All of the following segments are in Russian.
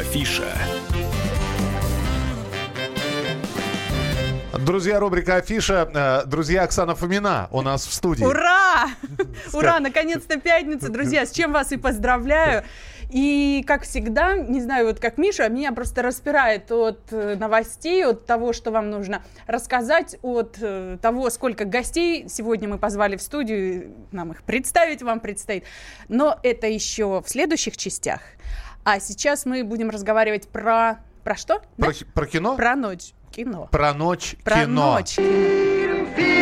Афиша. Друзья, рубрика «Афиша». Друзья, Оксана Фомина у нас в студии. Ура! Ура! Наконец-то пятница, друзья. С чем вас и поздравляю. И, как всегда, не знаю, вот как Миша, меня просто распирает от новостей, от того, что вам нужно рассказать, от того, сколько гостей сегодня мы позвали в студию, нам их представить вам предстоит. Но это еще в следующих частях. А сейчас мы будем разговаривать про что? Про кино? Про ночь кино. Про ночь Про кино. ночь кино.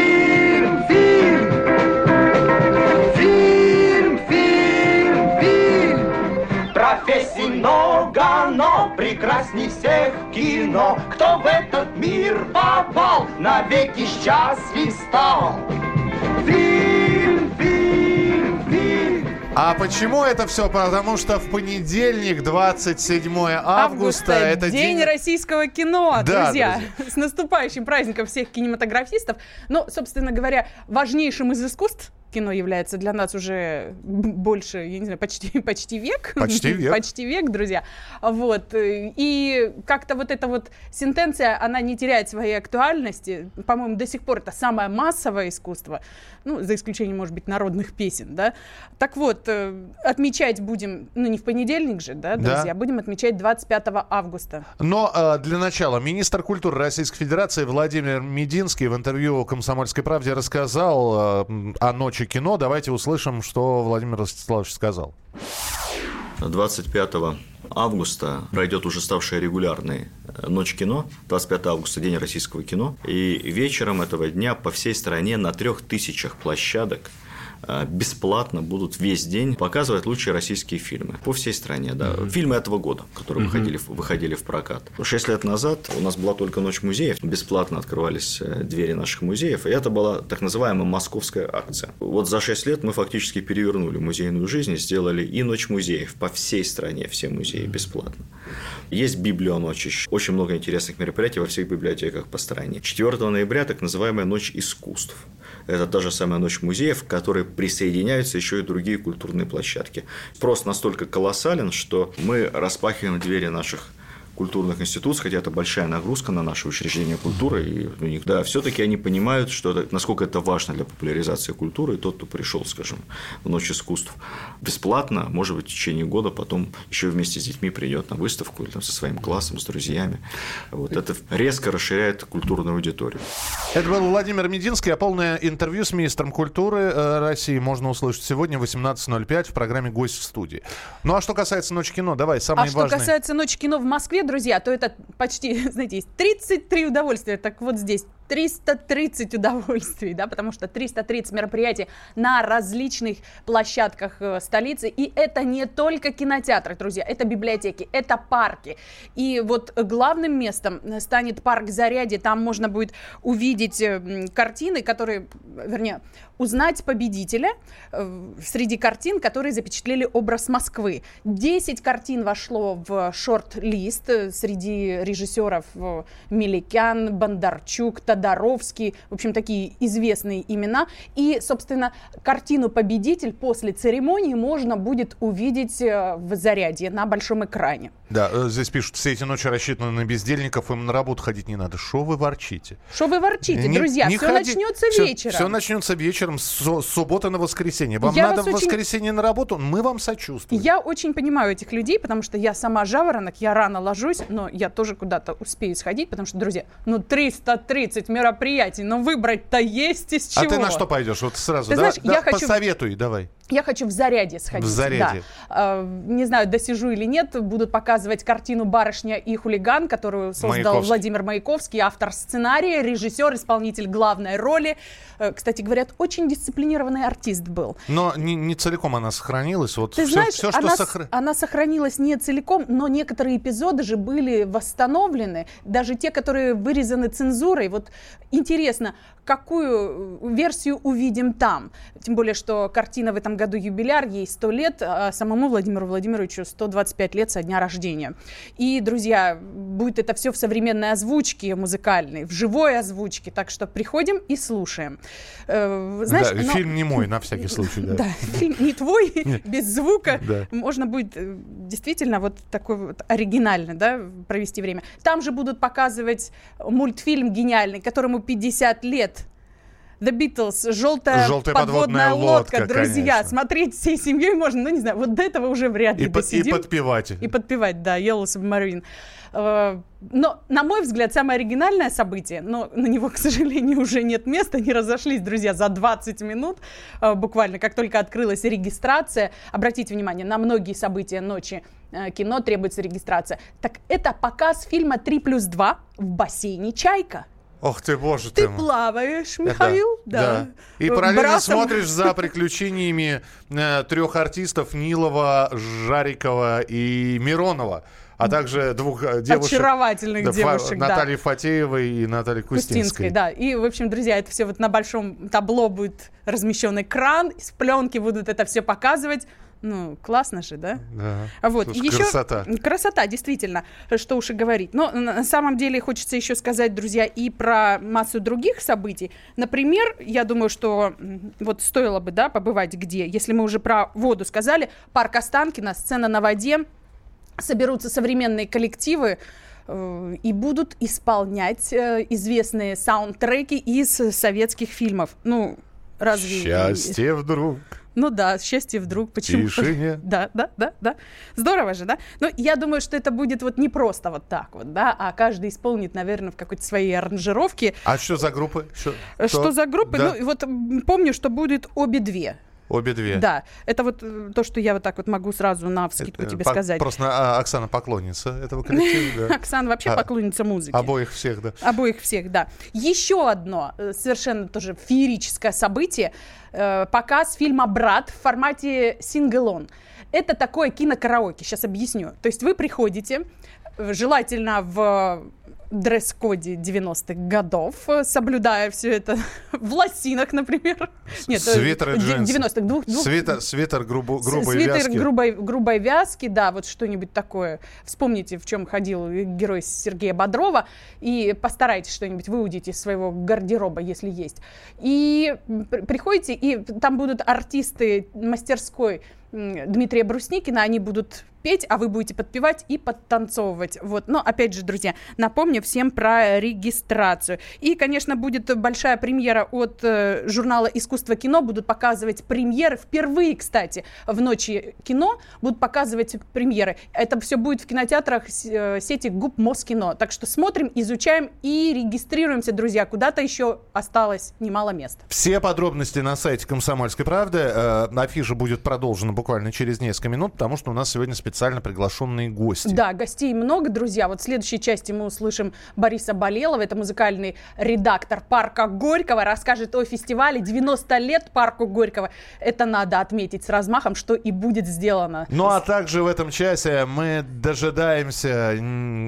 Профессий много, но прекрасней всех кино. Кто в этот мир попал, навеки счастлив стал. Фильм, фильм, фильм. А почему это все? Потому что в понедельник, 27 августа, это день российского кино, Да, друзья. С наступающим праздником всех кинематографистов. Ну, собственно говоря, важнейшим из искусств кино является для нас уже больше, я не знаю, почти век. Почти век. Почти век, друзья. Вот. И как-то вот эта вот сентенция, она не теряет своей актуальности. По-моему, до сих пор это самое массовое искусство. Ну, за исключением, может быть, народных песен, да. Так вот, отмечать будем, ну, не в понедельник же, да, друзья, Да. будем отмечать 25 августа. Но для начала министр культуры Российской Федерации Владимир Мединский в интервью «Комсомольской правде» рассказал о ночи кино. Давайте услышим, что Владимир Ростиславович сказал. 25 августа пройдет уже ставшая регулярной Ночь кино, 25 августа, День российского кино. И вечером этого дня по всей стране на 3000 площадок бесплатно будут весь день показывать лучшие российские фильмы по всей стране. Да. Фильмы этого года, которые выходили в прокат. 6 лет назад у нас была только Ночь музеев. Бесплатно открывались двери наших музеев. И это была так называемая московская акция. Вот за 6 лет мы фактически перевернули музейную жизнь и сделали и Ночь музеев по всей стране, все музеи бесплатно. Есть Библионочь, очень много интересных мероприятий во всех библиотеках по стране. 4 ноября так называемая Ночь искусств. Это та же самая Ночь музеев, к которой присоединяются еще и другие культурные площадки. Спрос настолько колоссален, что мы распахиваем двери наших культурных институтов, хотя это большая нагрузка на наши учреждения культуры, и у них, да, все-таки они понимают, что насколько это важно для популяризации культуры, и тот, кто пришел, скажем, в Ночь искусств бесплатно, может быть, в течение года потом еще вместе с детьми придет на выставку или там, со своим классом, с друзьями. Вот это резко расширяет культурную аудиторию. Это был Владимир Мединский, а полное интервью с министром культуры России можно услышать сегодня в 18:05 в программе «Гость в студии». Ну, а что касается Ночи кино, давай, самые важные. Что касается Ночи кино в Москве, друзья, то это почти, знаете, есть 33 удовольствия. Так вот здесь 330 удовольствий, да, потому что 330 мероприятий на различных площадках столицы. И это не только кинотеатры, друзья, это библиотеки, это парки. И вот главным местом станет парк Зарядье. Там можно будет увидеть картины, которые, вернее, узнать победителя среди картин, которые запечатлели образ Москвы. 10 картин вошло в шорт-лист среди режиссеров: Меликян, Бондарчук, Тодоровский, в общем, такие известные имена. И, собственно, картину «Победитель» после церемонии можно будет увидеть в Зарядье на большом экране. Да, здесь пишут, все эти ночи рассчитаны на бездельников, им на работу ходить не надо. Шо вы ворчите? Что вы ворчите, друзья? Все начнется вечером. Все начнется вечером с субботы на воскресенье. Вам надо в воскресенье на работу? Мы вам сочувствуем. Я очень понимаю этих людей, потому что я сама жаворонок, я рано ложусь, но я тоже куда-то успею сходить, потому что, друзья, 330 мероприятий, но выбрать-то есть из чего. А ты на что пойдешь? Вот сразу, ты знаешь, я хочу... посоветуй, давай. Я хочу в Зарядье сходить. В Зарядье. Да. Не знаю, досижу или нет, будут показывать картину «Барышня и хулиган», которую создал Владимир Маяковский, автор сценария, режиссер, исполнитель главной роли. Кстати, говорят, очень дисциплинированный артист был. Но не целиком она сохранилась. Вот ты все, знаешь, все, что она сохранилась не целиком, но некоторые эпизоды же были восстановлены, даже те, которые вырезаны цензурой. Вот интересно, какую версию увидим там? Тем более, что картина в этом году юбиляр, ей 100 лет, а самому Владимиру Владимировичу 125 лет со дня рождения. И, друзья, будет это все в современной озвучке музыкальной, в живой озвучке, так что приходим и слушаем. Знаешь, фильм не мой, на всякий случай. Да, фильм не твой, без звука. Можно будет действительно вот такой вот оригинальный, да, провести время. Там же будут показывать мультфильм гениальный, которому 50 лет. The Beatles, желтая подводная лодка, друзья. Конечно. Смотреть всей семьей можно, ну не знаю, вот до этого уже вряд ли досидим. И подпевать. И подпевать, да, Yellow Submarine. Но, на мой взгляд, самое оригинальное событие, но на него, к сожалению, уже нет места, они разошлись, друзья, за 20 минут, буквально, как только открылась регистрация. Обратите внимание, на многие события ночи кино требуется регистрация. Так это показ фильма «3+2» в бассейне «Чайка». Ох ты, боже ты плаваешь, Михаил? Да. И параллельно смотришь за приключениями 3 артистов Нилова, Жарикова и Миронова, а также 2 девушек. Очаровательных девушек, да. Натальи Фатеевой и Натальи Кустинской. Да. И, в общем, друзья, это все вот на большом табло будет размещен экран, с пленки будут это все показывать. Ну, классно же, да? Да. Вот. Слушай, еще красота. Красота, действительно, что уж и говорить. Но на самом деле хочется еще сказать, друзья, и про массу других событий. Например, я думаю, что вот стоило бы, да, побывать где. Если мы уже про воду сказали, парк Останкино, сцена на воде, соберутся современные коллективы и будут исполнять известные саундтреки из советских фильмов. Ну, разве... Счастье вдруг... Ну да, счастье вдруг. Почему? Тишине. Да. Здорово же, да? Но я думаю, что это будет вот не просто вот так вот, да, а каждый исполнит, наверное, в какой-то своей аранжировке. А что за группы? Что за группы? Да. Ну, вот помню, что будет обе две. Обе две. Да, это вот то, что я вот так вот могу сразу навскидку тебе сказать. Просто Оксана поклонница этого коллектива. Оксана вообще поклонница музыки. Обоих всех, да. Обоих всех, да. Еще одно совершенно тоже феерическое событие. Показ фильма «Брат» в формате сингл-он. Это такое кинокараоке, сейчас объясню. То есть вы приходите, желательно в дресс-коде 90-х годов, соблюдая все это в лосинах, например. Нет, свитер и джинсы. 90-х. Свитер грубой вязки. Свитер грубой вязки, да, вот что-нибудь такое. Вспомните, в чем ходил герой Сергея Бодрова, и постарайтесь что-нибудь выудить из своего гардероба, если есть. И приходите, и там будут артисты мастерской Дмитрия Брусникина, они будут петь, а вы будете подпевать и подтанцовывать. Вот. Но, опять же, друзья, напомню всем про регистрацию. И, конечно, будет большая премьера от журнала «Искусство кино». Будут показывать премьеры. Впервые, кстати, в ночи кино будут показывать премьеры. Это все будет в кинотеатрах сети ГУП Москино. Так что смотрим, изучаем и регистрируемся, друзья. Куда-то еще осталось немало мест. Все подробности на сайте «Комсомольской правды». Афиша будет продолжена буквально через несколько минут, потому что у нас сегодня специально приглашенные гости. Да, гостей много, друзья. Вот в следующей части мы услышим Бориса Болелова. Это музыкальный редактор парка Горького. Расскажет о фестивале 90 лет парку Горького. Это надо отметить с размахом, что и будет сделано. Ну, а также в этом часе мы дожидаемся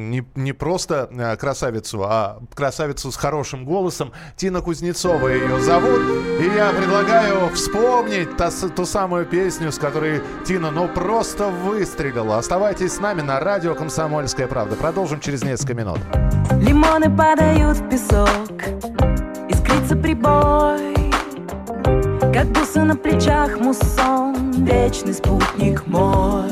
не просто красавицу, а красавицу с хорошим голосом. Тина Кузнецова ее зовут. И я предлагаю вспомнить ту самую песню, с которой Тина, просто выстрелила. Оставайтесь с нами на радио «Комсомольская правда». Продолжим через несколько минут. Лимоны падают в песок, искрится прибой, как бусы на плечах муссон, вечный спутник мой.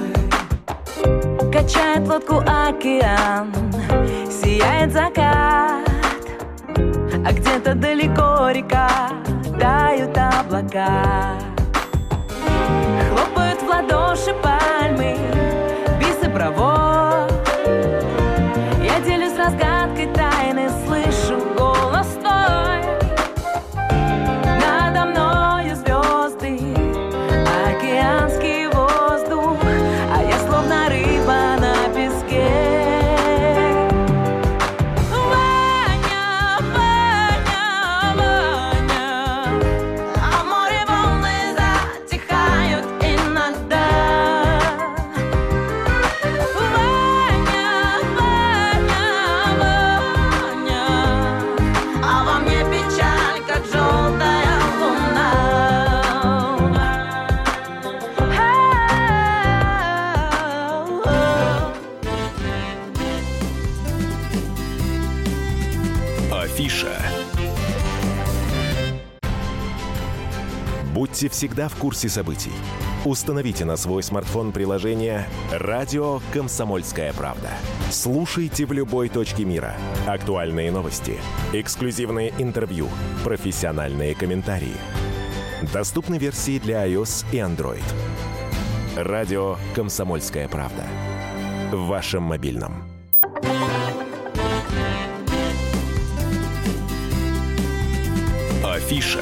Качает лодку океан, сияет закат, а где-то далеко река, тают облака. Хлопают в ладоши пальмы, бис и провод. Я делюсь разгадкой тайны, слышу голос твой. Надо мною звезды, океанский воздух, а я словно рыба на песке. Ваня, Ваня, Ваня, а море волны Будьте всегда в курсе событий. Установите на свой смартфон приложение «Радио Комсомольская правда». Слушайте в любой точке мира. Актуальные новости, эксклюзивные интервью, профессиональные комментарии. Доступны версии для iOS и Android. «Радио Комсомольская правда». В вашем мобильном. Афиша.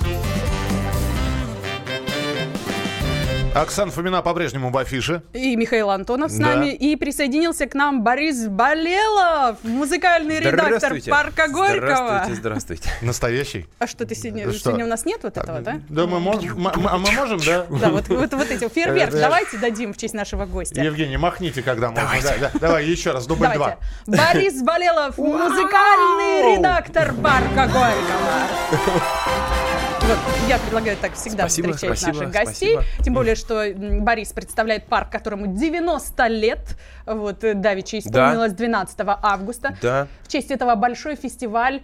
Оксана Фомина по-прежнему в афише. И Михаил Антонов с Да. нами. И присоединился к нам Борис Болелов, музыкальный редактор «Парка Горького». Здравствуйте. Настоящий. А что ты сегодня? Да что? Сегодня у нас нет вот этого, да? Да, мы можем, да? Да, вот эти фейерверк давайте дадим в честь нашего гостя. Евгений, махните, когда можно. Да, давай еще раз, дубль 2. Давайте. Борис Болелов, музыкальный редактор «Парка Горького». Вот, я предлагаю так всегда встречать наших гостей. Тем более, что Борис представляет парк, которому 90 лет. Вот, давеча исполнилось 12 августа. Да. В честь этого большой фестиваль,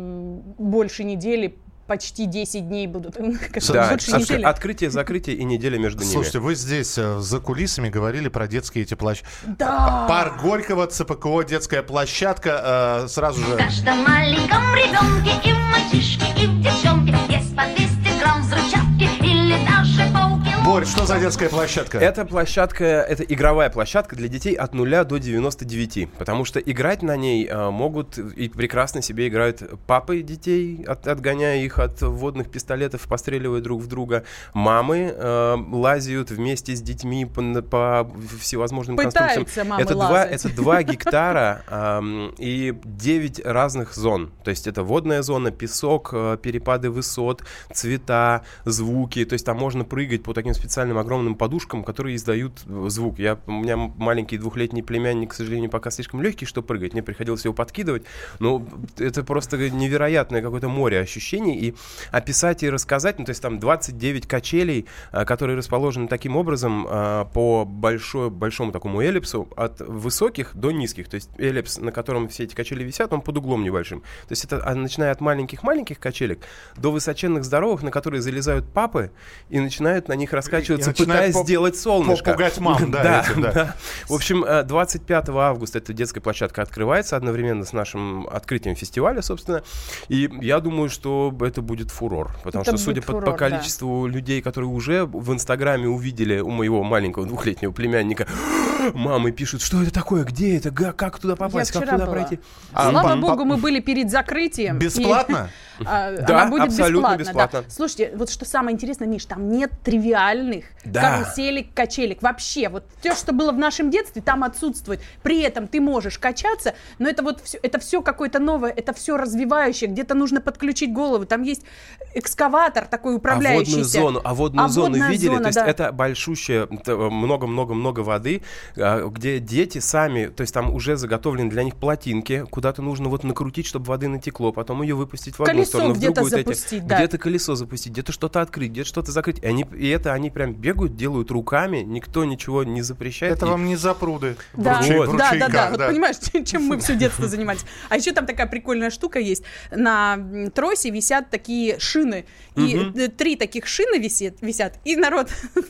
больше недели, почти 10 дней будут. Да, Больше недели. открытие, закрытие и неделя между ними. Слушайте, вы здесь за кулисами говорили про детские эти площадки. Да. Парк Горького, ЦПКО, детская площадка. Сразу же... В каждом маленьком ребенке и в мальчишке, и в девчонке есть по 200 грамм взрывчатки или даже полкило. Борь, что за детская площадка? Эта площадка, это игровая площадка для детей от 0 до 99, потому что играть на ней могут и прекрасно себе играют папы детей, отгоняя их от водных пистолетов, постреливая друг в друга. Мамы лазят вместе с детьми по всевозможным конструкциям. Пытаются мамы Это лазать. 2 гектара и 9 разных зон. То есть это водная зона, песок, перепады высот, цвета, звуки. То есть там можно прыгать по таким специальным огромным подушкам, которые издают звук. У меня маленький 2-летний племянник, к сожалению, пока слишком легкий, чтобы прыгать. Мне приходилось его подкидывать. Но это просто невероятное какое-то море ощущений. И описать и рассказать, то есть там 29 качелей, которые расположены таким образом по большому такому эллипсу от высоких до низких. То есть эллипс, на котором все эти качели висят, он под углом небольшим. То есть это начиная от маленьких-маленьких качелек до высоченных здоровых, на которые залезают папы и начинают на них раскачиваться, пытаясь сделать солнышко. Попугать мам, да. В общем, 25 августа эта детская площадка открывается одновременно с нашим открытием фестиваля, собственно. И я думаю, что это будет фурор. Потому что, судя по количеству людей, которые уже в Инстаграме увидели у моего маленького 2-летнего племянника, мамы пишут, что это такое, где это, как туда попасть, как туда пройти. Слава богу, мы были перед закрытием. Бесплатно? Она будет абсолютно бесплатно. Да. Слушайте, вот что самое интересное, Миш, там нет тривиальных каруселек, качелек. Вообще, вот все, что было в нашем детстве, там отсутствует. При этом ты можешь качаться, но это все какое-то новое, это все развивающее. Где-то нужно подключить голову. Там есть экскаватор такой управляющийся. Водную зону видели? То есть это большущая, много-много-много воды, где дети сами, то есть там уже заготовлены для них плотинки, куда-то нужно вот накрутить, чтобы воды натекло, потом ее выпустить в одну сторону, в другую. Где-то колесо запустить, где-то что-то открыть, где-то что-то закрыть. И они прям бегают, делают руками, никто ничего не запрещает. Это вам не запруды. Да, вот понимаешь, чем мы все детство занимались. А еще там такая прикольная штука есть. На тросе висят такие шины. И 3 таких шины висят. И народ,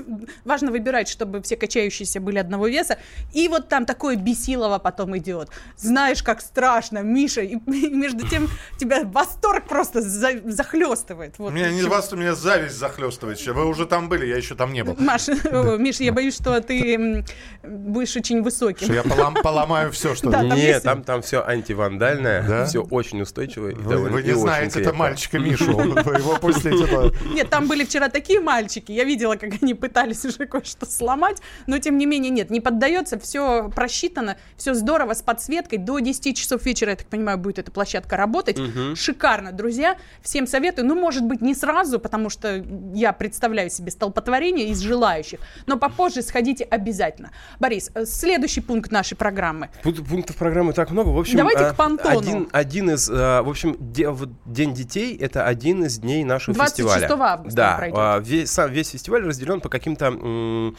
важно выбирать, чтобы все качающиеся были одного веса. И вот там такое бесилово потом идет. Знаешь, как страшно, Миша. И между тем тебя восторг просто захлестывает. Вот. Меня зависть захлестывает. Вы уже там были, я еще там не был. Миш, я боюсь, что ты будешь очень высоким. Что я поломаю все, что... Нет, там все антивандальное, все очень устойчивое. Вы не знаете, это мальчика Мишу. Вы его пустите. Нет, там были вчера такие мальчики. Я видела, как они пытались уже кое-что сломать. Но, тем не менее, нет, не поддается. Все просчитано, все здорово, с подсветкой. До 10 часов вечера, я так понимаю, будет эта площадка работать. Шикарно, друзья. Всем советую. Ну, может быть, не сразу, потому что я представляю себе столпотворение из желающих. Но попозже сходите обязательно. Борис, следующий пункт нашей программы. Пунктов программы так много. В общем, давайте к понтону. Один из, в общем, День детей — это один из дней нашего 26 фестиваля. августа пройдет. Весь фестиваль разделен по каким-то...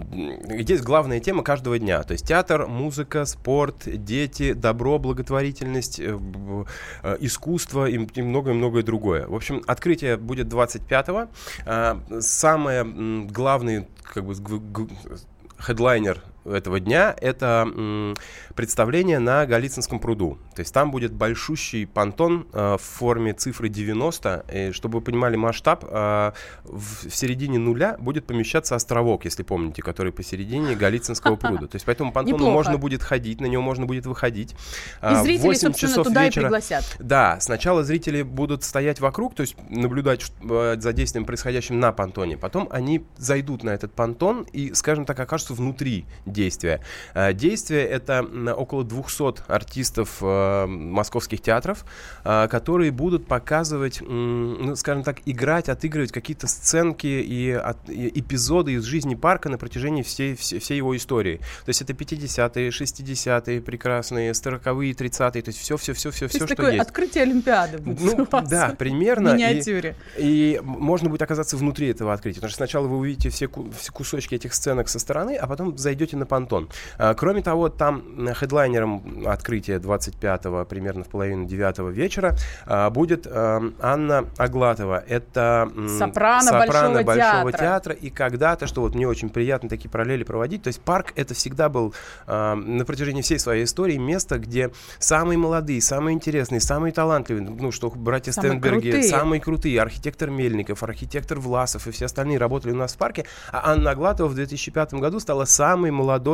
Есть главная тема каждого дня. То есть театр, музыка, спорт, дети, добро, благотворительность, искусство и многое другое. В общем, открытие будет 25-го. Самое главное, как бы, хедлайнер этого дня — это представление на Голицынском пруду. То есть там будет большущий понтон в форме цифры 90. И, чтобы вы понимали масштаб, в середине нуля будет помещаться островок, если помните, который посередине Голицынского пруда. То есть по этому понтону можно будет ходить, на него можно будет выходить. И зрители, собственно, туда вечера, и пригласят. Да, сначала зрители будут стоять вокруг, то есть наблюдать за действием, происходящим на понтоне. Потом они зайдут на этот понтон и, скажем так, окажутся внутри действия. Действие — это около 200 артистов московских театров, которые будут показывать, скажем так, играть, отыгрывать какие-то сценки и эпизоды из жизни парка на протяжении всей его истории. То есть это 50-е, 60-е прекрасные, 40-е, 30-е, то есть все, что есть. Такое открытие Олимпиады будет у вас. Да, примерно. В миниатюре. И можно будет оказаться внутри этого открытия. Потому что сначала вы увидите все кусочки этих сценок со стороны, а потом зайдете на понтон. Кроме того, там хедлайнером открытия 25-го, примерно в половину 9 вечера, будет Анна Аглатова. Это сопрано Большого театра. И когда-то, что вот мне очень приятно такие параллели проводить, то есть парк — это всегда был на протяжении всей своей истории место, где самые молодые, самые интересные, самые талантливые, что братья Стенберги, самые крутые, архитектор Мельников, архитектор Власов и все остальные работали у нас в парке. А Анна Аглатова в 2005 году стала самым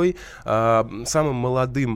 молодым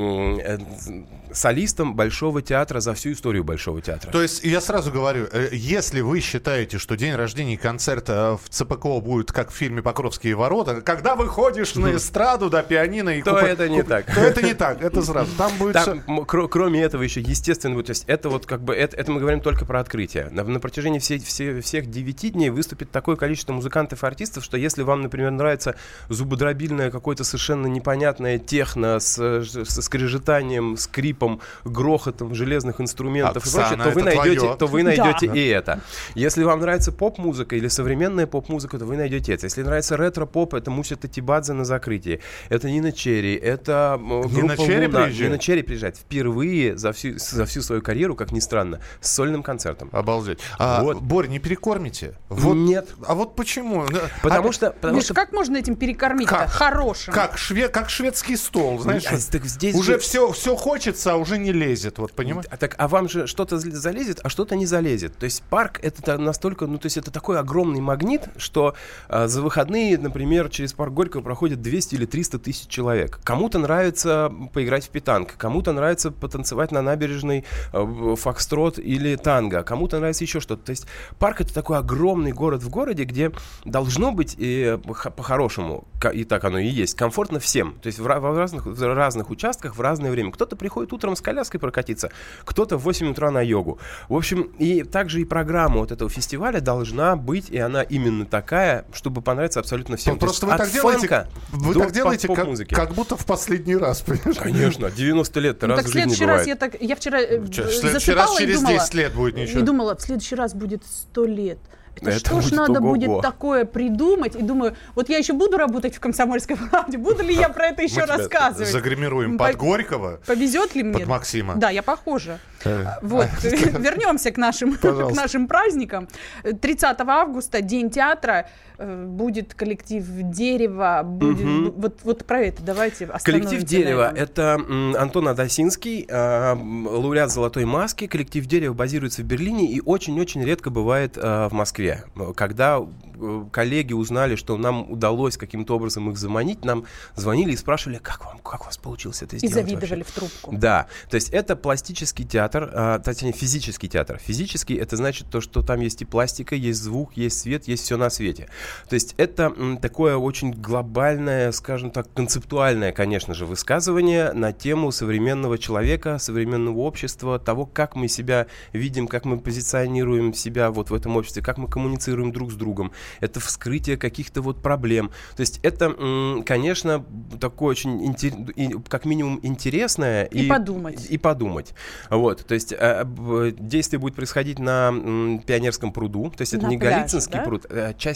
солистом Большого театра за всю историю Большого театра. То есть я сразу говорю, если вы считаете, что день рождения и концерт в ЦПКО будет как в фильме «Покровские ворота», когда выходишь на эстраду, да, пианино и это не так. То это не так, это сразу. Там будет кроме этого еще, естественно, то есть это вот как бы, это мы говорим только про открытие. На протяжении всех 9 дней выступит такое количество музыкантов и артистов, что если вам, например, нравится зубодробильное какое-то совершенно непонятное техно со скрежетанием, скрипом, грохотом железных инструментов и прочее, то вы найдете и это. Если вам нравится поп-музыка или современная поп-музыка, то вы найдете это. Если нравится ретро-поп, это Муся Татибадзе на закрытии. Это Нина Черри, это группа Луна. Нина Черри приезжает впервые за всю свою карьеру, как ни странно, с сольным концертом. Обалдеть. Борь, не перекормите? Нет. А вот почему? Потому что как можно этим перекормить-то? Хорошим. Как шведский стол, знаешь? Здесь уже все хочется, а уже не лезет, вот понимаешь? А вам же что-то залезет, а что-то не залезет. То есть парк — это настолько, то есть это такой огромный магнит, что за выходные, например, через парк Горького проходит 200 или 300 тысяч человек. Кому-то нравится поиграть в питанг, кому-то нравится потанцевать на набережной фокстрот или танго, кому-то нравится еще что-то. То есть парк — это такой огромный город в городе, где должно быть по-хорошему, и так оно и есть, комфортно всем. То есть в разных участках в разное время. Кто-то приходит утром с коляской прокатиться, кто-то в 8 утра на йогу. В общем, и также и программа вот этого фестиваля должна быть, и она именно такая, чтобы понравиться абсолютно всем. Просто вы так делаете, как будто в последний раз, понимаешь? Конечно, 90 лет раз в жизни бывает. Я вчера засыпала через 10 лет будет ничего. И думала, в следующий раз будет 100 лет. Это что ж надо будет такое придумать? И думаю, вот я еще буду работать в «Комсомольской правде», буду ли я про это еще рассказывать? Загримируем под Горького. Повезет ли мне? Под Максима. Да, я похожа. Вот, вернемся к нашим праздникам. 30 августа, День театра, будет коллектив «Дерево». Вот про это давайте остановимся. Коллектив «Дерево» — это Антон Адасинский, лауреат «Золотой маски». Коллектив «Дерево» базируется в Берлине и очень-очень редко бывает в Москве. Когда коллеги узнали, что нам удалось каким-то образом их заманить, нам звонили и спрашивали, как у вас получилось это сделать. И завидовали в трубку. Да, то есть это пластический театр, точнее физический театр. Физический — это значит то, что там есть и пластика, есть звук, есть свет, есть все на свете. То есть это такое очень глобальное, скажем так, концептуальное, конечно же, высказывание на тему современного человека, современного общества, того, как мы себя видим, как мы позиционируем себя вот в этом обществе, как мы коммуницируем друг с другом. Это вскрытие каких-то вот проблем. То есть это, конечно, такое очень, как минимум, интересное. И подумать. Вот. То есть действие будет происходить на Пионерском пруду. То есть это не Голицынский пруд, часть на пляже.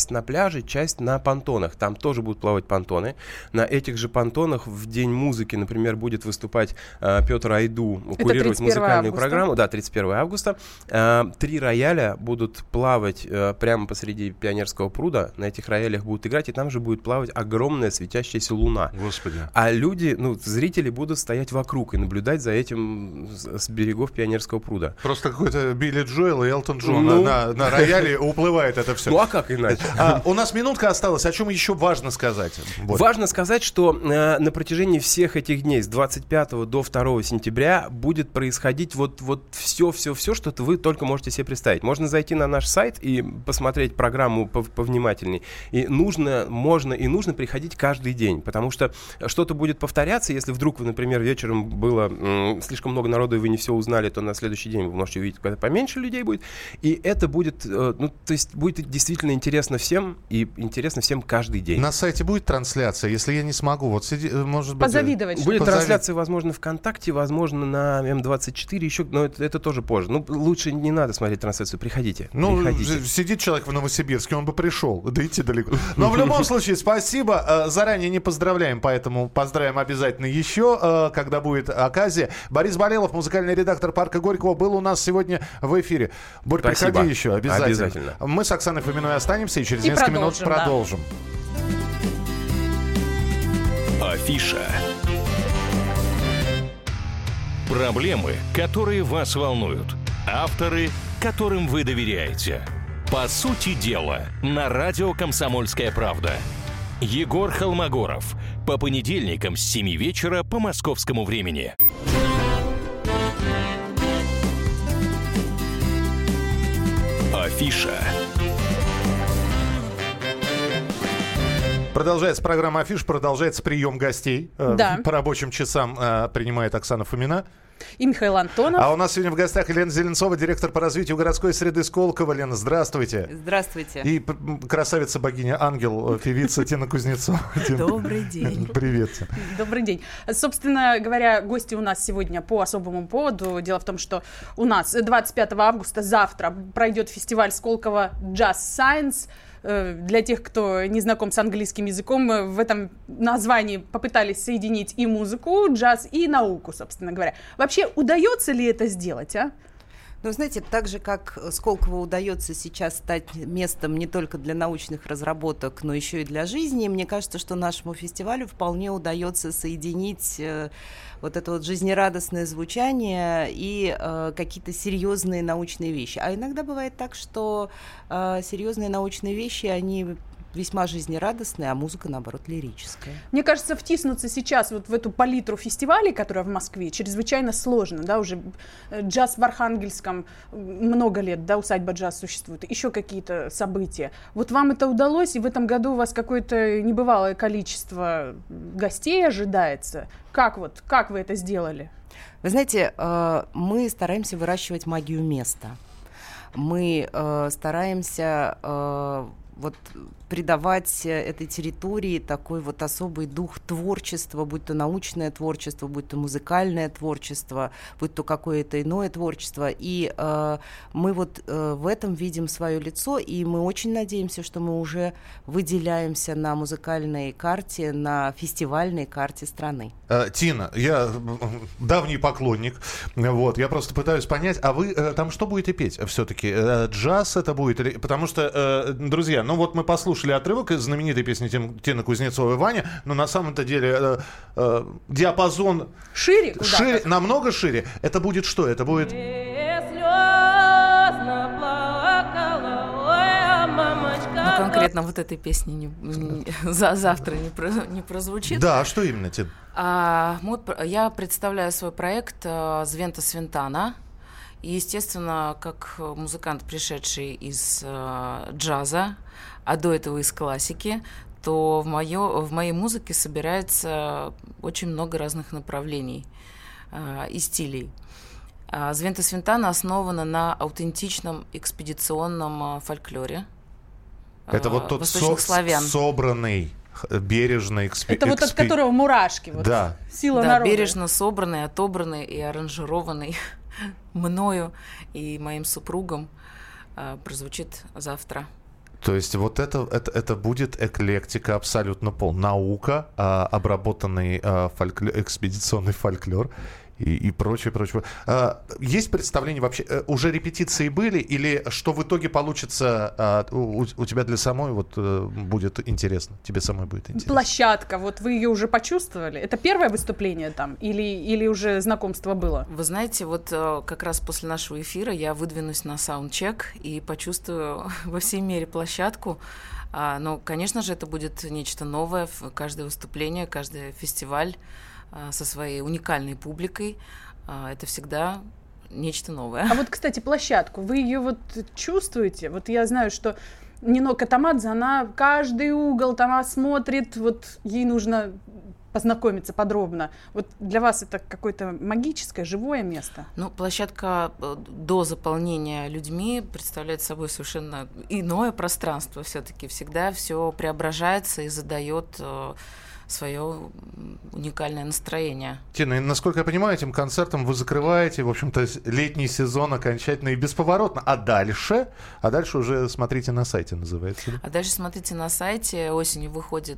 пляже, часть на понтонах. Там тоже будут плавать понтоны. На этих же понтонах в День музыки, например, будет выступать Петр Айду, курировать музыкальную программу. Да, 31 августа. 3 рояля будут плавать прямо посреди Пионерского пруда. На этих роялях будут играть, и там же будет плавать огромная светящаяся луна. Господи. А люди, зрители будут стоять вокруг и наблюдать за этим с берегов Пионерского пруда. Просто какой-то Билли Джоэл и Элтон Джон на рояле уплывает это все. Ну а как иначе? У нас минутка осталась. О чем еще важно сказать? Важно сказать, что на протяжении всех этих дней с 25 до 2 сентября будет происходить вот все, что вы только можете себе представить. Можно зайти на наш сайт и посмотреть программу повнимательней. И можно приходить каждый день, потому что что-то будет повторяться. Если вдруг, например, вечером было слишком много народу, и вы не все узнали, то на следующий день вы можете увидеть, когда поменьше людей будет. И это будет, будет действительно интересно всем, и интересно всем каждый день. На сайте будет трансляция, если я не смогу, может быть... Позавидовать. Будет трансляция, возможно, ВКонтакте, возможно, на М24 еще, но это тоже позже. Лучше не надо смотреть трансляцию, приходите. Сидит человек в Новосибирске, он бы пришел, да идти далеко. Но в любом случае, спасибо. Заранее не поздравляем, поэтому поздравим обязательно еще, когда будет оказия. Борис Болелов, музыкальный редактор «Парка Горького», был у нас сегодня в эфире. Борь, приходи еще, обязательно. Мы с Оксаной Фоминой останемся и через несколько минут продолжим. Афиша. Проблемы, которые вас волнуют. Авторы, которым вы доверяете. По сути дела, на радио «Комсомольская правда». Егор Холмогоров. По понедельникам с 7 вечера по московскому времени. Афиша. Продолжается программа «Афиш», продолжается прием гостей. Да. По рабочим часам принимает Оксана Фомина. И Михаил Антонов. А у нас сегодня в гостях Елена Зеленцова, директор по развитию городской среды Сколково. Лена, здравствуйте. Здравствуйте. И красавица-богиня ангел, певица Тина Кузнецова. Добрый день. Привет. Добрый день. Собственно говоря, гости у нас сегодня по особому поводу. Дело в том, что у нас 25 августа, завтра, пройдет фестиваль Сколково Jazz Science. Для тех, кто не знаком с английским языком, в этом названии попытались соединить и музыку, джаз, и науку, собственно говоря. Вообще, удается ли это сделать, а? Ну, знаете, так же, как Сколково удается сейчас стать местом не только для научных разработок, но еще и для жизни, мне кажется, что нашему фестивалю вполне удается соединить вот это вот жизнерадостное звучание и какие-то серьезные научные вещи. А иногда бывает так, что серьезные научные вещи, они весьма жизнерадостная, а музыка, наоборот, лирическая. Мне кажется, втиснуться сейчас вот в эту палитру фестивалей, которая в Москве, чрезвычайно сложно, да, уже джаз в Архангельском много лет, да, усадьба джаз существует, еще какие-то события. Вот вам это удалось, и в этом году у вас какое-то небывалое количество гостей ожидается. Как вы это сделали? Вы знаете, мы стараемся выращивать магию места. Мы стараемся придавать этой территории такой вот особый дух творчества, будь то научное творчество, будь то музыкальное творчество, будь то какое-то иное творчество. И мы в этом видим свое лицо, и мы очень надеемся, что мы уже выделяемся на музыкальной карте, на фестивальной карте страны. Тина, я давний поклонник, я просто пытаюсь понять, а вы там что будете петь все-таки? Джаз это будет? Потому что, друзья, мы послушали отрывок из знаменитой песни Тины Кузнецовой «Ваня», но на самом-то деле диапазон шире, намного шире. Это будет что? Это будет... Конкретно вот этой песни завтра не прозвучит. Да, а что именно, Тин? Я представляю свой проект «Звента Свинтана». И, естественно, как музыкант, пришедший из джаза, а до этого из классики, то в моей музыке собирается очень много разных направлений и стилей. «Звента Свинтана» основана на аутентичном экспедиционном фольклоре. Это вот тот собранный, бережный Это вот от которого мурашки. Да. Сила народа. Бережно собранный, отобранный и аранжированный мною и моим супругом прозвучит завтра. То есть вот это будет эклектика абсолютно полная. Наука, обработанный экспедиционный фольклор и прочее. Есть представление вообще, уже репетиции были, или что в итоге получится у тебя для самой будет интересно? Тебе самой будет интересно? Площадка, вот вы ее уже почувствовали? Это первое выступление там или уже знакомство было? Вы знаете, вот как раз после нашего эфира я выдвинусь на саундчек и почувствую во всей мере площадку. Но, конечно же, это будет нечто новое. Каждое выступление, каждый фестиваль со своей уникальной публикой. Это всегда нечто новое. А вот, кстати, площадку, вы ее вот чувствуете? Вот я знаю, что Нино Катамадзе, она каждый угол там осмотрит, вот ей нужно познакомиться подробно. Вот для вас это какое-то магическое, живое место? Ну, площадка до заполнения людьми представляет собой совершенно иное пространство все-таки. Всегда все преображается и задает свое уникальное настроение. Тина, насколько я понимаю, этим концертом вы закрываете, в общем-то, летний сезон окончательно и бесповоротно. А дальше уже смотрите на сайте, называется. Да? А дальше смотрите на сайте. Осенью выходит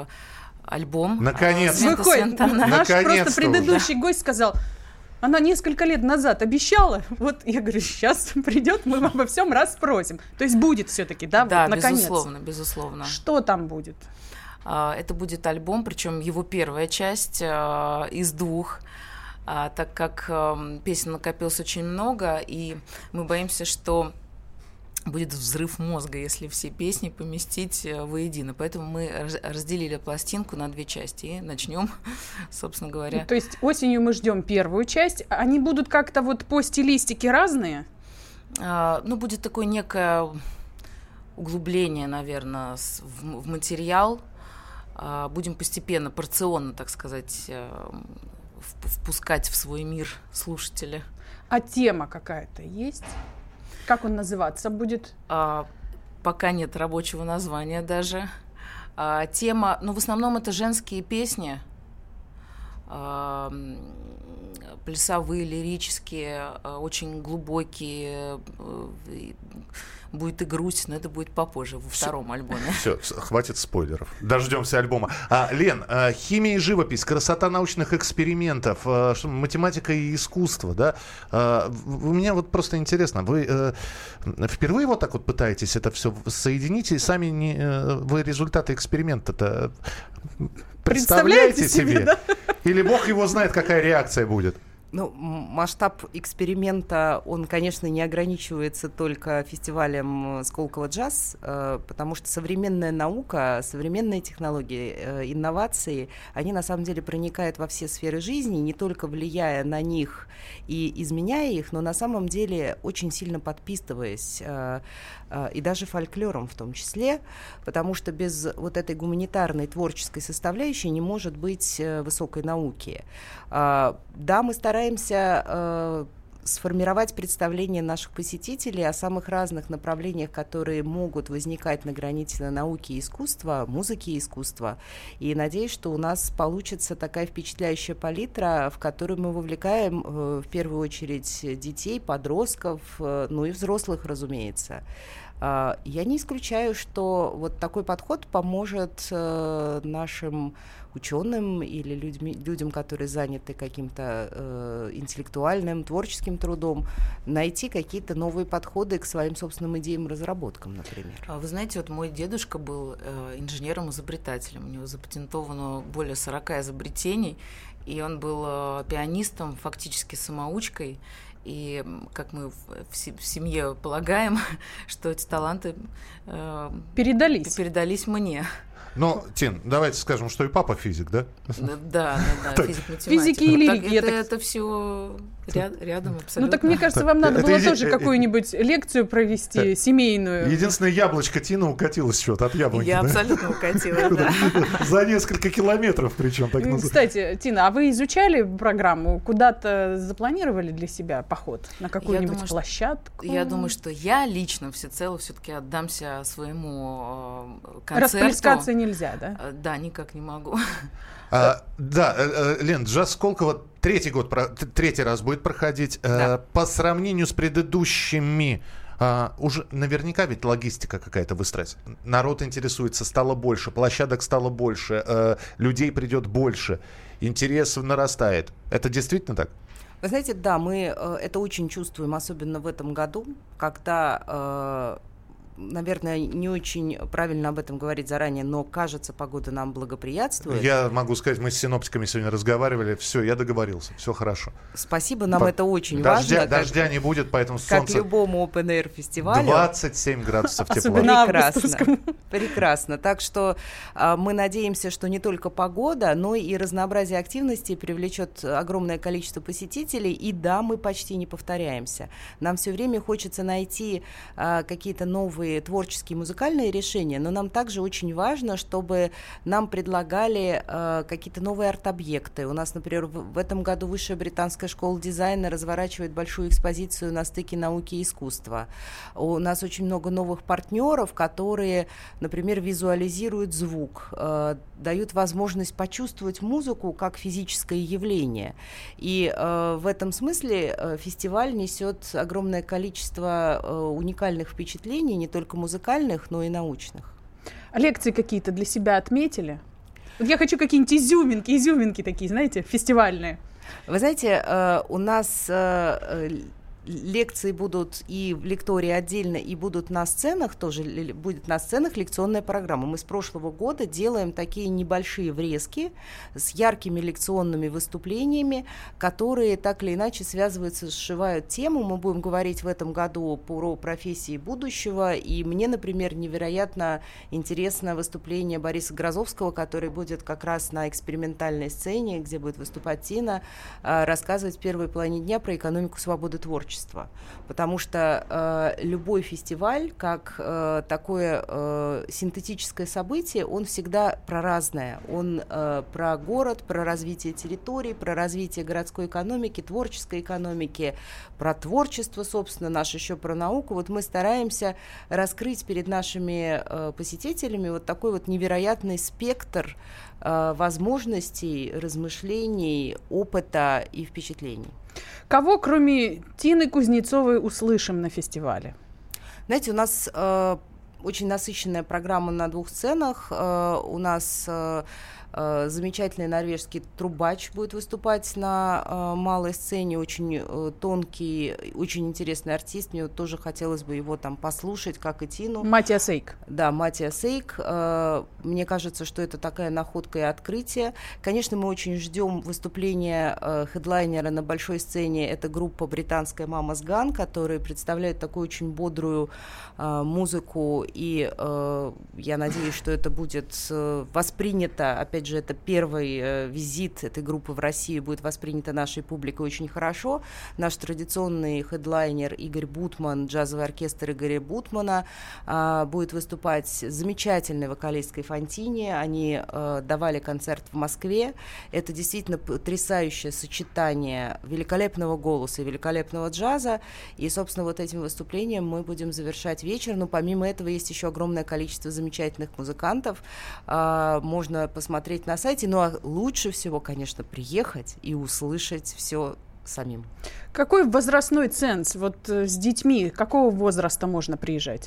альбом. Наконец-то. Выходит. Наш просто предыдущий гость сказал, она несколько лет назад обещала, вот я говорю, сейчас придет, мы обо всем расспросим. То есть будет все-таки, да? Да, вот, наконец. безусловно. Что там будет? Это будет альбом, причем его первая часть из двух, так как песен накопилось очень много, и мы боимся, что будет взрыв мозга, если все песни поместить воедино. Поэтому мы разделили пластинку на 2 части и начнем, собственно говоря. Ну, то есть осенью мы ждем первую часть. Они будут как-то вот по стилистике разные? Будет такое некое углубление, наверное, в материал. Будем постепенно, порционно, так сказать, впускать в свой мир слушателя. А тема какая-то есть? Как он называться будет? Пока нет рабочего названия даже. Тема, в основном это женские песни, плясовые, лирические, очень глубокие. Будет и грусть, но это будет попозже, во втором альбоме. Все, хватит спойлеров. Дождемся альбома. Лен, химия и живопись, красота научных экспериментов, математика и искусство, да? У меня вот просто интересно, вы впервые вот так вот пытаетесь это все соединить, и сами вы результаты эксперимента-то представляете себе? Да? Или бог его знает, какая реакция будет? Масштаб эксперимента, он, конечно, не ограничивается только фестивалем «Сколково джаз», потому что современная наука, современные технологии, инновации, они на самом деле проникают во все сферы жизни, не только влияя на них и изменяя их, но на самом деле очень сильно подпитываясь, и даже фольклором в том числе, потому что без вот этой гуманитарной творческой составляющей не может быть высокой науки. Да, мы стараемся сформировать представление наших посетителей о самых разных направлениях, которые могут возникать на границе науки и искусства, музыки и искусства. И надеюсь, что у нас получится такая впечатляющая палитра, в которую мы вовлекаем в первую очередь детей, подростков, и взрослых, разумеется. Я не исключаю, что вот такой подход поможет нашим ученым или людям, которые заняты каким-то интеллектуальным, творческим трудом, найти какие-то новые подходы к своим собственным идеям и разработкам, например. Вы знаете, вот мой дедушка был инженером-изобретателем, у него запатентовано более 40 изобретений, и он был пианистом, фактически самоучкой. И как мы в семье полагаем, что эти таланты передались мне. Но, Тин, давайте скажем, что и папа физик, да? Да, физик-математик. Физики и лирики. Это все рядом абсолютно. Так мне кажется, вам надо было тоже какую-нибудь лекцию провести, семейную. Единственное, яблочко Тина укатилось что-то от яблоки. Я абсолютно укатила, да. За несколько километров причем. Кстати, Тина, а вы изучали программу? Куда-то запланировали для себя поход? На какую-нибудь площадку? Я думаю, что я лично всецело все-таки отдамся своему концерту. Расплескаться нельзя, да? Да, никак не могу. Лен, джаз Сколково третий раз будет проходить. Да. По сравнению с предыдущими Уже наверняка ведь логистика какая-то выстроится. Народ интересуется, стало больше, площадок стало больше, людей придет больше, интерес нарастает. Это действительно так? Вы знаете, да, мы это очень чувствуем, особенно в этом году, когда... Наверное, не очень правильно об этом говорить заранее, но, кажется, погода нам благоприятствует. Я могу сказать, мы с синоптиками сегодня разговаривали, все, я договорился, все хорошо. Спасибо, нам это очень важно. Дождя не будет, поэтому солнце... Как любому open-air фестивалю. 27 градусов тепла. Особенно прекрасно. Прекрасно. Так что мы надеемся, что не только погода, но и разнообразие активностей привлечет огромное количество посетителей. И да, мы почти не повторяемся. Нам все время хочется найти какие-то новые творческие музыкальные решения, но нам также очень важно, чтобы нам предлагали какие-то новые арт-объекты. У нас, например, в этом году Высшая британская школа дизайна разворачивает большую экспозицию на стыке науки и искусства. У нас очень много новых партнеров, которые, например, визуализируют звук, дают возможность почувствовать музыку как физическое явление. И в этом смысле фестиваль несет огромное количество уникальных впечатлений, не только музыкальных, но и научных. Лекции какие-то для себя отметили? Вот я хочу какие-нибудь изюминки такие, знаете, фестивальные. Вы знаете, у нас лекции будут и в лектории отдельно, и будут на сценах, тоже будет на сценах лекционная программа. Мы с прошлого года делаем такие небольшие врезки с яркими лекционными выступлениями, которые так или иначе связываются, сшивают тему. Мы будем говорить в этом году про профессии будущего, и мне, например, невероятно интересно выступление Бориса Грозовского, который будет как раз на экспериментальной сцене, где будет выступать Тина, рассказывать в первой половине дня про экономику свободы творчества. Потому что любой фестиваль, как такое синтетическое событие, он всегда про разное. Он про город, про развитие территорий, про развитие городской экономики, творческой экономики, про творчество, собственно, наше еще про науку. Вот мы стараемся раскрыть перед нашими посетителями вот такой вот невероятный спектр возможностей, размышлений, опыта и впечатлений. Кого, кроме Тины Кузнецовой, услышим на фестивале? Знаете, у нас очень насыщенная программа на 2 сценах. У нас замечательный норвежский трубач будет выступать на малой сцене, очень тонкий, очень интересный артист. Мне вот тоже хотелось бы его там послушать, как и Тину. Матиас Эйк. Да, Матиас Эйк. Мне кажется, что это такая находка и открытие. Конечно, мы очень ждем выступления хедлайнера на большой сцене. Это группа британская Mamas Gun, которые представляют такую очень бодрую музыку. И я надеюсь, что это будет воспринято, опять же, это первый визит этой группы в Россию, будет воспринято нашей публикой очень хорошо. Наш традиционный хедлайнер Игорь Бутман, джазовый оркестр Игоря Бутмана, будет выступать с замечательной вокалисткой Фонтини. Они давали концерт в Москве. Это действительно потрясающее сочетание великолепного голоса и великолепного джаза. И, собственно, вот этим выступлением мы будем завершать вечер. Но помимо этого есть еще огромное количество замечательных музыкантов. Можно посмотреть на сайте, ну а лучше всего, конечно, приехать и услышать все самим. Какой возрастной ценз? Вот с детьми какого возраста можно приезжать?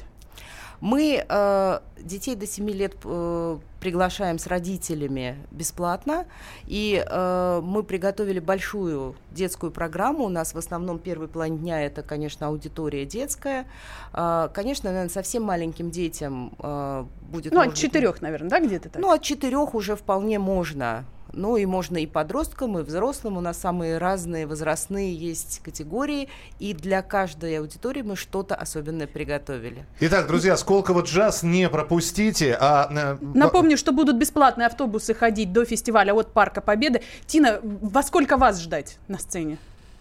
Мы детей до 7 лет приглашаем с родителями бесплатно, и мы приготовили большую детскую программу. У нас в основном первый план дня это, конечно, аудитория детская. Конечно, наверное, совсем маленьким детям будет... Ну, от 4, наверное, да, где-то так? Ну, от 4 уже вполне можно. Ну, и можно и подросткам, и взрослым. У нас самые разные возрастные есть категории, и для каждой аудитории мы что-то особенное приготовили. Итак, друзья, Сколково джаз не пропустите. Напомню, что будут бесплатные автобусы ходить до фестиваля от Парка Победы. Тина, во сколько вас ждать на сцене?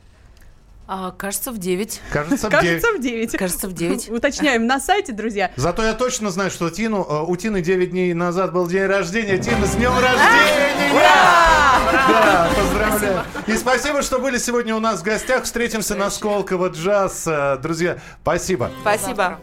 Кажется, в 9. Кажется, в 9. Уточняем на сайте, друзья. Зато я точно знаю, что у Тины 9 дней назад был день рождения. Тина, с днем рождения! Ура! Да, поздравляю. И спасибо, что были сегодня у нас в гостях. Встретимся на Сколково джаз. Друзья, спасибо. Спасибо.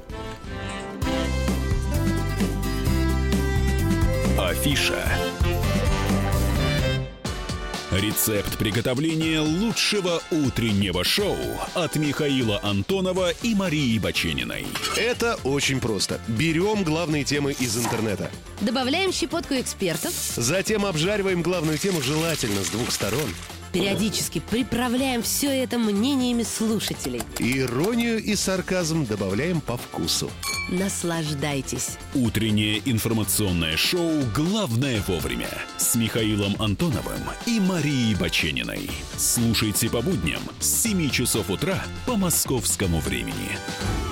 Афиша. Рецепт приготовления лучшего утреннего шоу от Михаила Антонова и Марии Бачениной. Это очень просто. Берем главные темы из интернета. Добавляем щепотку экспертов. Затем обжариваем главную тему желательно с двух сторон. Периодически приправляем все это мнениями слушателей. Иронию и сарказм добавляем по вкусу. Наслаждайтесь. Утреннее информационное шоу «Главное вовремя» с Михаилом Антоновым и Марией Бачениной. Слушайте по будням с 7 часов утра по московскому времени.